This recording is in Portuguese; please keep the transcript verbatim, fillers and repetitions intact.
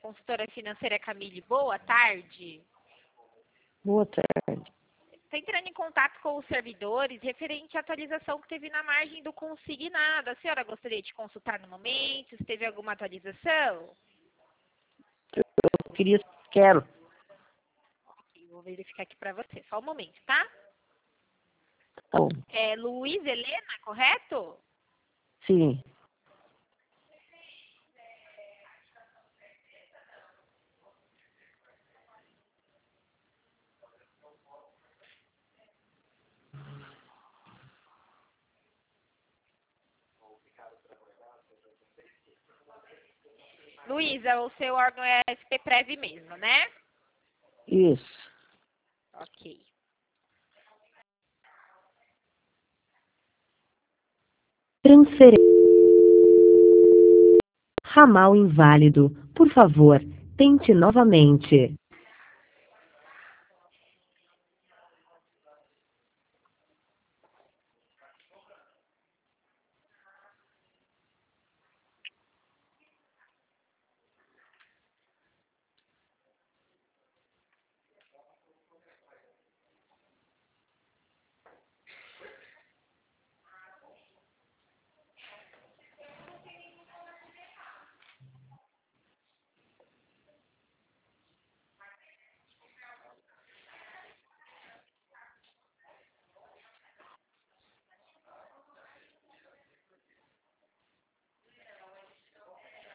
consultora financeira Camille. Boa tarde. Boa tarde. Está entrando em contato com os servidores referente à atualização que teve na margem do consignado. A senhora gostaria de consultar no momento? Se teve alguma atualização? Eu queria... Quero. Ok, vou verificar aqui para você. Só um momento, tá? Tá bom. É Luiz Helena, correto? Sim. Luísa, o seu órgão é S P Prev mesmo, né? Isso. Ok. Transferência. Ramal inválido. Por favor, tente novamente.